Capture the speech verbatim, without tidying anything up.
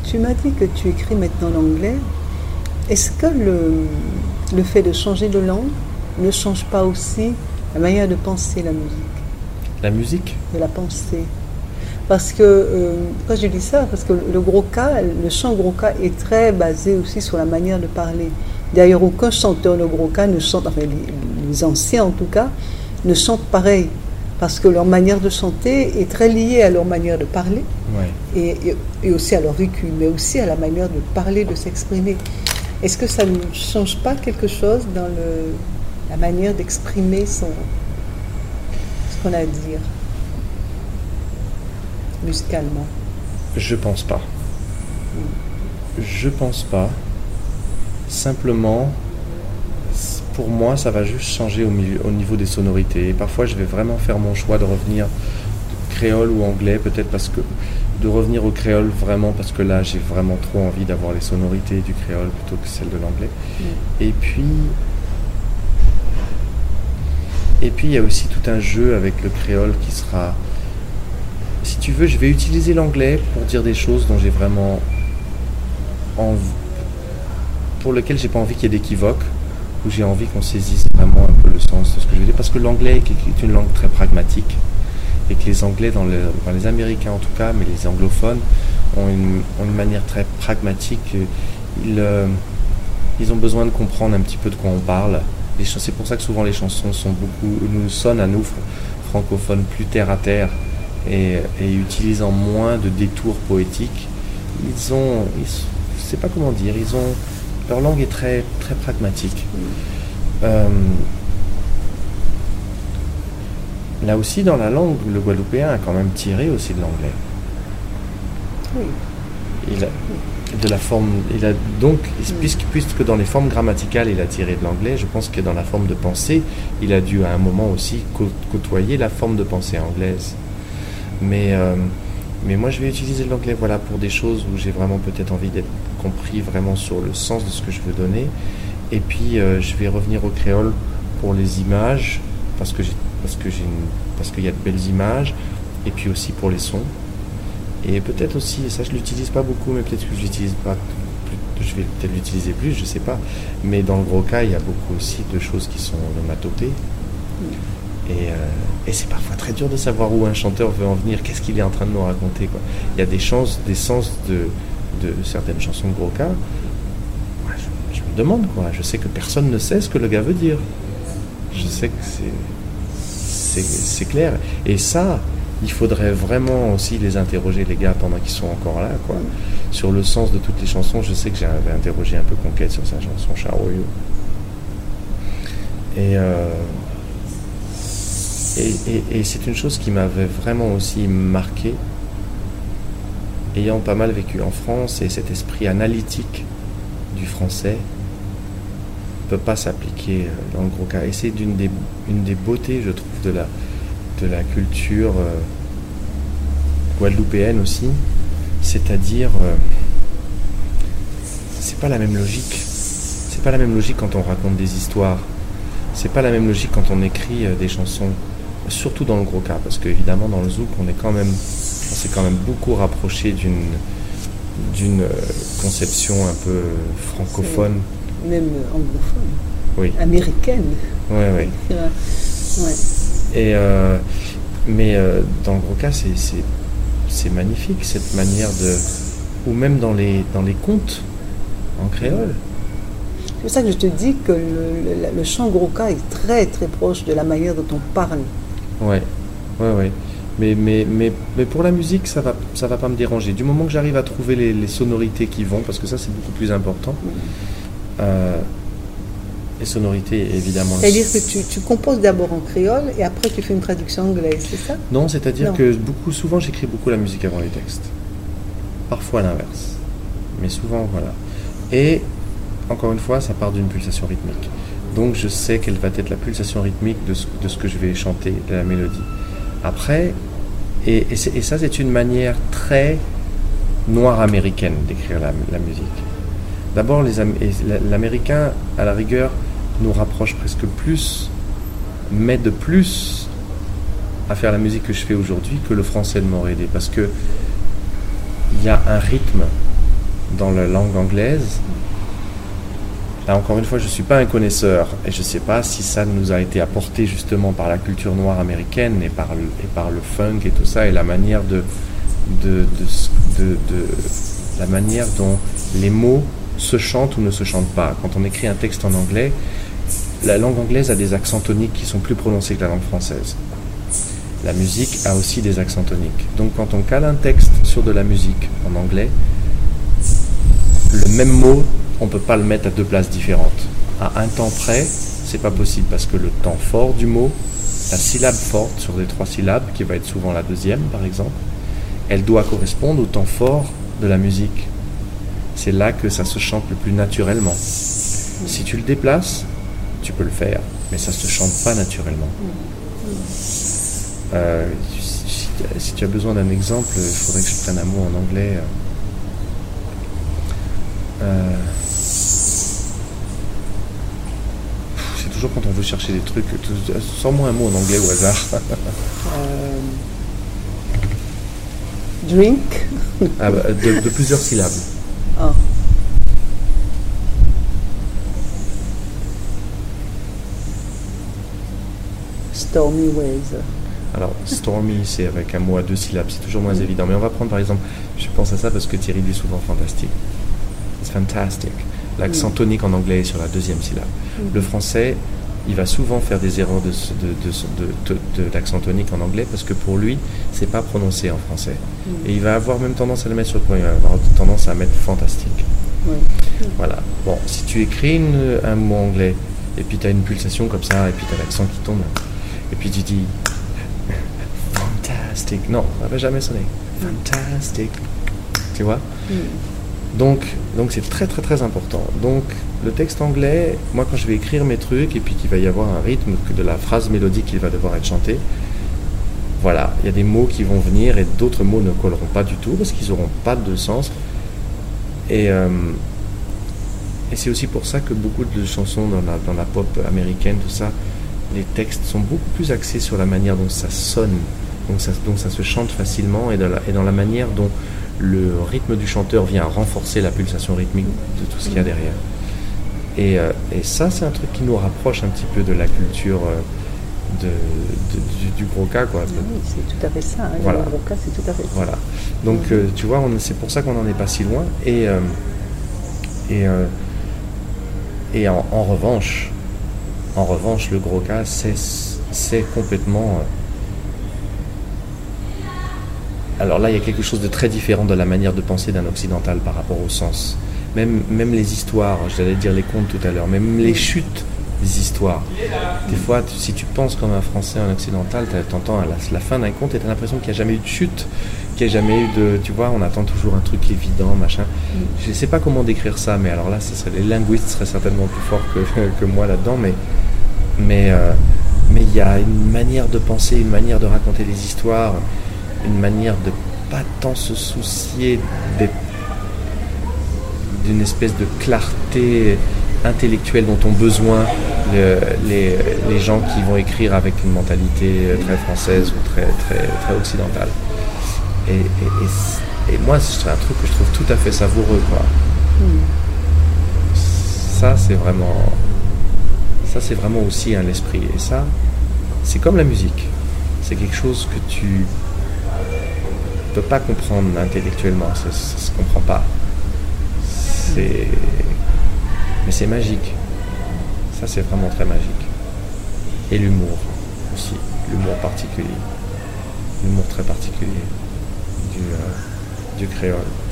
Tu m'as dit que tu écris maintenant l'anglais. Est-ce que le, le fait de changer de langue ne change pas aussi la manière de penser la musique? La musique? De la pensée. Parce que, euh, quand je dis ça, parce que le gros cas, le chant gros cas est très basé aussi sur la manière de parler. D'ailleurs, aucun chanteur de gros cas ne chante, enfin les, les anciens en tout cas, ne chantent pareil. Parce que leur manière de chanter est très liée à leur manière de parler, ouais. et, et, et aussi à leur vécu, mais aussi à la manière de parler, de s'exprimer. Est-ce que ça ne change pas quelque chose dans le, la manière d'exprimer son, ce qu'on a à dire, musicalement? Je pense pas. Je pense pas. Simplement, pour moi, ça va juste changer au, milieu, au niveau des sonorités. Et parfois, je vais vraiment faire mon choix de revenir créole ou anglais, peut-être parce que de revenir au créole vraiment parce que là, j'ai vraiment trop envie d'avoir les sonorités du créole plutôt que celles de l'anglais. Mm. Et puis, et puis, il y a aussi tout un jeu avec le créole qui sera. Si tu veux, je vais utiliser l'anglais pour dire des choses dont j'ai vraiment envie, pour lesquelles j'ai pas envie qu'il y ait d'équivoque, où j'ai envie qu'on saisisse vraiment un peu le sens de ce que je veux dire, parce que l'anglais est une langue très pragmatique, et que les Anglais, dans, le, dans les Américains en tout cas, mais les anglophones, ont une, ont une manière très pragmatique. Ils, euh, ils ont besoin de comprendre un petit peu de quoi on parle. Les, c'est pour ça que souvent les chansons sont beaucoup, nous sonnent à nous, francophones, plus terre à terre, et, et utilisant moins de détours poétiques. Ils ont, ils, je ne sais pas comment dire, ils ont, leur langue est très, très pragmatique. Euh, là aussi, dans la langue, le guadeloupéen a quand même tiré aussi de l'anglais. Oui. Il a, de la forme, il a donc, oui. puisque, puisque dans les formes grammaticales, il a tiré de l'anglais, je pense que dans la forme de pensée, il a dû à un moment aussi côtoyer la forme de pensée anglaise. Mais, euh, mais moi, je vais utiliser l'anglais, voilà, pour des choses où j'ai vraiment peut-être envie d'être compris vraiment sur le sens de ce que je veux donner. Et puis, euh, je vais revenir au créole pour les images, parce que j'ai, parce que j'ai une, parce qu'il y a de belles images, et puis aussi pour les sons. Et peut-être aussi, et ça je l'utilise pas beaucoup, mais peut-être que je l'utilise pas plus, je vais peut-être l'utiliser plus, je sais pas. Mais dans le gros cas, il y a beaucoup aussi de choses qui sont onomatopées. Et, euh, et c'est parfois très dur de savoir où un chanteur veut en venir, qu'est-ce qu'il est en train de nous raconter, quoi. Il y a des chances, des sens de, de certaines chansons de gros cas. Moi, je, je me demande, quoi. Je sais que personne ne sait ce que le gars veut dire. Je sais que c'est, c'est, c'est clair. Et ça, il faudrait vraiment aussi les interroger, les gars, pendant qu'ils sont encore là, quoi. Sur le sens de toutes les chansons. Je sais que j'avais interrogé un peu Conquête sur sa chanson Charoyo. Et, euh, et, et, et c'est une chose qui m'avait vraiment aussi marqué, ayant pas mal vécu en France, et cet esprit analytique du français ne peut pas s'appliquer dans le gros cas. Et c'est d'une des, une des beautés, je trouve, de la, de la culture euh, guadeloupéenne aussi, c'est-à-dire euh, c'est pas la même logique. C'est pas la même logique quand on raconte des histoires. C'est pas la même logique quand on écrit euh, des chansons, surtout dans le gros cas, parce qu'évidemment dans le zouk on est quand même, on s'est quand même beaucoup rapproché d'une d'une euh, conception un peu francophone, c'est même anglophone, oui, américaine. Ouais, ouais. Ouais. Et euh, mais euh, dans le gros cas, c'est, c'est c'est magnifique cette manière de, ou même dans les dans les contes en créole. C'est pour ça que je te dis que le, le, le chant gros cas est très très proche de la manière dont on parle. Ouais, ouais, ouais. Mais, mais, mais, mais pour la musique, ça va, ça va pas me déranger. Du moment que j'arrive à trouver les, les sonorités qui vont, parce que ça c'est beaucoup plus important. Euh, les sonorités, évidemment. C'est-à-dire que tu, tu composes d'abord en créole et après tu fais une traduction anglaise, c'est ça? Non, c'est-à-dire non. que beaucoup, souvent j'écris beaucoup la musique avant les textes. Parfois l'inverse. Mais souvent, voilà. Et encore une fois, ça part d'une pulsation rythmique. Donc je sais quelle va être la pulsation rythmique de ce, de ce que je vais chanter, de la mélodie. Après, et, et, c'est, et ça c'est une manière très noire américaine d'écrire la, la musique. D'abord, les, l'américain, à la rigueur, nous rapproche presque plus, m'aide plus à faire la musique que je fais aujourd'hui que le français ne m'aurait aidé. Parce que il y a un rythme dans la langue anglaise, là encore une fois, je ne suis pas un connaisseur et je ne sais pas si ça nous a été apporté justement par la culture noire américaine et par le, et par le funk et tout ça, et la manière de, de, de, de, de la manière dont les mots se chantent ou ne se chantent pas. Quand on écrit un texte en anglais, la langue anglaise a des accents toniques qui sont plus prononcés que la langue française. La musique a aussi des accents toniques. Donc quand on cale un texte sur de la musique en anglais, le même mot, on ne peut pas le mettre à deux places différentes. À un temps près, c'est pas possible parce que le temps fort du mot, la syllabe forte sur les trois syllabes, qui va être souvent la deuxième par exemple, elle doit correspondre au temps fort de la musique. C'est là que ça se chante le plus naturellement. Si tu le déplaces, tu peux le faire, mais ça ne se chante pas naturellement. Euh, si, si tu as besoin d'un exemple, il faudrait que je prenne un mot en anglais. Euh, c'est toujours quand on veut chercher des trucs. Sors-moi un mot en anglais au hasard. euh, drink. Ah bah, de, de plusieurs syllabes. Ah. Stormy weather. Alors, stormy, c'est avec un mot à deux syllabes, c'est toujours moins évident. Mais on va prendre par exemple, je pense à ça parce que Thierry dit souvent fantastique. It's fantastic. L'accent tonique en anglais est sur la deuxième syllabe. Mm-hmm. Le français, il va souvent faire des erreurs de, de, de, de, de, d'accent tonique en anglais parce que pour lui, c'est pas prononcé en français. Mm-hmm. Et il va avoir même tendance à le mettre sur le point, il va avoir tendance à mettre fantastique. Oui. Voilà. Bon, si tu écris une, un mot anglais et puis tu as une pulsation comme ça et puis tu as l'accent qui tombe et puis tu dis fantastic, non, ça va jamais sonner. Fantastic. Tu vois? Mm. Donc, donc c'est très très très important. Donc le texte anglais, moi quand je vais écrire mes trucs et puis qu'il va y avoir un rythme de la phrase mélodique qui va devoir être chantée, voilà, il y a des mots qui vont venir et d'autres mots ne colleront pas du tout parce qu'ils n'auront pas de sens. Et, euh, et c'est aussi pour ça que beaucoup de chansons dans la, dans la pop américaine, tout ça, les textes sont beaucoup plus axés sur la manière dont ça sonne, donc ça, donc ça se chante facilement et dans la, et dans la manière dont le rythme du chanteur vient renforcer la pulsation rythmique de tout ce qu'il y a derrière. Et, euh, et ça, c'est un truc qui nous rapproche un petit peu de la culture euh, de, de, du, du gros cas, quoi. Oui, c'est tout à fait ça. Hein, voilà. Le gros cas, c'est tout à fait ça. Voilà. Donc, mmh. euh, tu vois, on, c'est pour ça qu'on n'en est pas si loin. Et, euh, et, euh, et en, en revanche, en revanche, le gros cas, c'est, c'est complètement... Euh, Alors là, il y a quelque chose de très différent de la manière de penser d'un occidental par rapport au sens. Même, même les histoires, j'allais dire les contes tout à l'heure, même les chutes des histoires. Des fois, tu, si tu penses comme un Français, un occidental, tu entends la, la fin d'un conte et tu as l'impression qu'il n'y a jamais eu de chute, qu'il n'y a jamais eu de... Tu vois, on attend toujours un truc évident, machin. Je ne sais pas comment décrire ça, mais alors là, ce serait, les linguistes seraient certainement plus forts que, que moi là-dedans, mais mais euh, mais il y a une manière de penser, une manière de raconter des histoires, une manière de pas tant se soucier d'une espèce de clarté intellectuelle dont ont besoin le, les, les gens qui vont écrire avec une mentalité très française ou très, très, très occidentale. Et, et, et, et moi, c'est un truc que je trouve tout à fait savoureux, quoi. Mm. Ça, c'est vraiment... Ça, c'est vraiment aussi un esprit. Et ça, c'est comme la musique. C'est quelque chose que tu ne peux pas comprendre intellectuellement. Ça ne se comprend pas. C'est... Mais c'est magique. Ça, c'est vraiment très magique. Et l'humour aussi. L'humour particulier. L'humour très particulier du, euh, du créole.